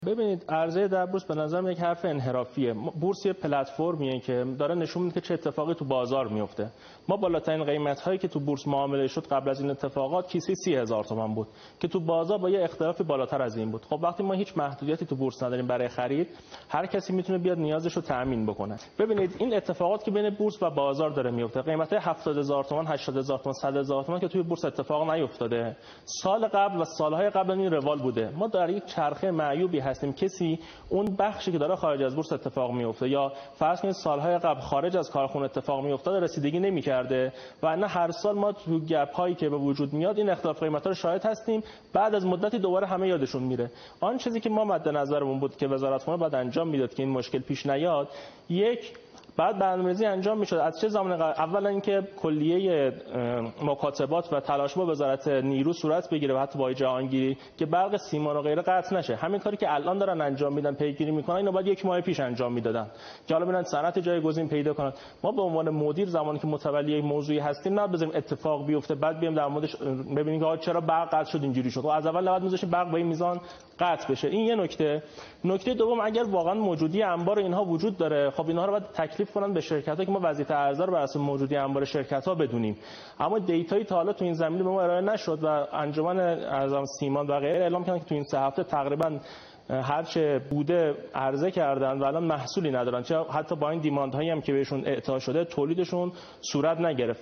ببینید عرضه در بورس به نظر من یک حرف انحرافیه. بورس یه پلتفرمیه که داره نشون میده که چه اتفاقی تو بازار میفته. ما بالاترین قیمت‌هایی که تو بورس معامله شد قبل از این اتفاقات کیسه 30000 تومان بود که تو بازار با یه اختلافی بالاتر از این بود. خب وقتی ما هیچ محدودیتی تو بورس نداریم برای خرید، هر کسی میتونه بیاد نیازش رو تامین بکنه. ببینید این اتفاقات که بین بورس و بازار داره میفته، قیمت‌های 70000 تومان، 80000 تومان، 100000 تومان که توی بورس اتفاق نیفتاده. سال قبل و سال‌های قبل این روال بوده. ما در یک چرخه معیوبی هستیم. کسی اون بخشی که داره خارج از بورس اتفاق میفته یا فرض کنید سالهای قبل خارج از کارخونه اتفاق میافتاد رسیدگی نمی‌کرده و نه هر سال ما تو گپ هایی که به وجود میاد این اختلاف قیمت‌ها رو شاهد هستیم. بعد از مدتی دوباره همه یادشون میره. آن چیزی که ما مد نظرمون بود که وزارت خونه باید انجام میداد که این مشکل پیش نیاد، یک بعد برنامه‌ریزی انجام میشد از چه زمان اولا اینکه کلیه مکاتبات و تلاش با وزارت نیرو صورت بگیره و حتی با جهانگیری که برق سیمان و غیره قطع نشه. همین کاری که الان دارن انجام میدن پیگیری میکنن اینو باید یک ماه پیش انجام میدادن که حالا ببینن صنعت جایگزین پیدا کنن. ما به عنوان مدیر زمانی که متولی یک موضوعی هستیم نه بذاریم اتفاق بیفته بعد بیام در موردش ببینیم که چرا برق قطع شد اینجوری شد. از اول نباید میذاشیم برق با این میزان قطع بشه. این یه نکته. نکته دوم اگر واقعا موجودی انبار اینها وجود داره، خب اینها رو باید تکلیف کنن به شرکت‌ها که ما وظیفه ارزها رو بر اساس موجودی انبار شرکت‌ها بدونیم. اما دیتایی تا حالا تو این زمینه به ما ارائه نشد و انجمن ارزم سیمان و غیره اعلام کردن که تو این 3 هفته تقریبا هر چه بوده عرضه کردن و الان محصولی ندارن. چه حتی با این دیماندهایی هم که بهشون اعطا شده تولیدشون صورت نگرفت.